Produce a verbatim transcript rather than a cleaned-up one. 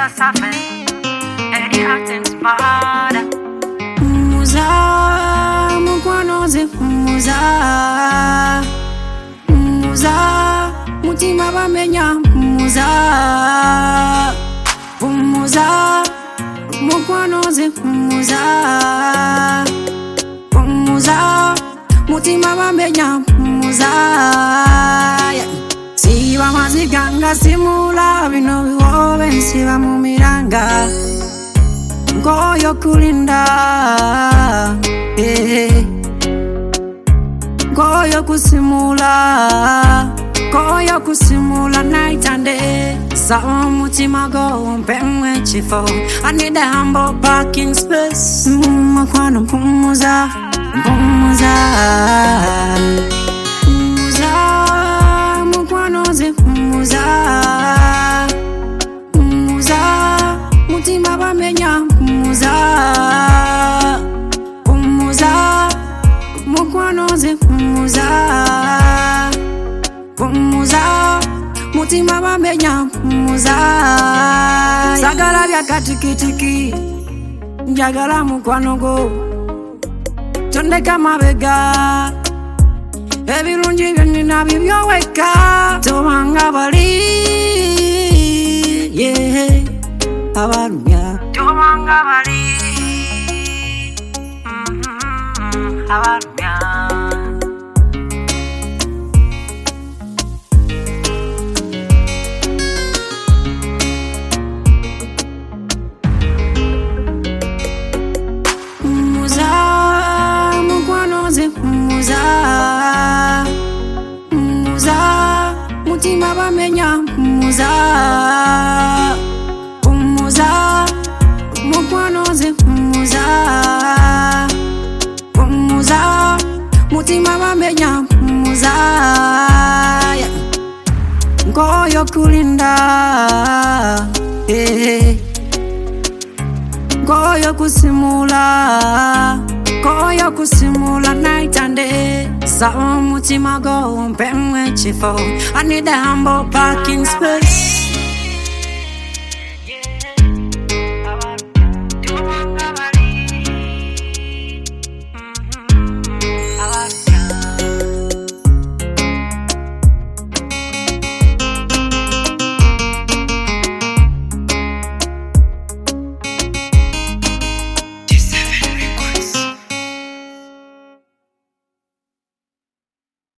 safe. Any acting's bad. Muza, mukwanoze muza. Muza, mutima bamenya muza. Muza, mukwanoze muza. Muza, mutima bamenya muza. Siba maziganga simula bino biwobe siba mumiranga. Ngoyo kulinda, eh. Ngoyo kusimula, ngoyo kusimula night and day. Sawa mutima go mpemwe chifo. I need a humble parking space. Muma kwano mpumuza, mpumuza. Mpumuza, mukwanoze mpumuza. Mpumuza, mutima bamenya mpumuza. Mpumuza, mukwanoze mpumuza. Mpumuza, mutima bamenya mpumuza. Sagala bya katikitiki, njagala mukwanogo. Chondeka mabega, ebirungi byonna bibyo weka. Tobanga bali, yeah. Abarumya Tobanga bali. Mm-hmm. Abarumya. Muza, mukwanoze muza. Muza, mutima bamenya muza. Muza, mukwanoze muza. Muza, mutima bamenya muza. Ngoyo kulinda, eh. Ngoyo kusimula, ngoyo kusimula night and day. Sawa mutima go mpemwe chifo. I need a humble parking space.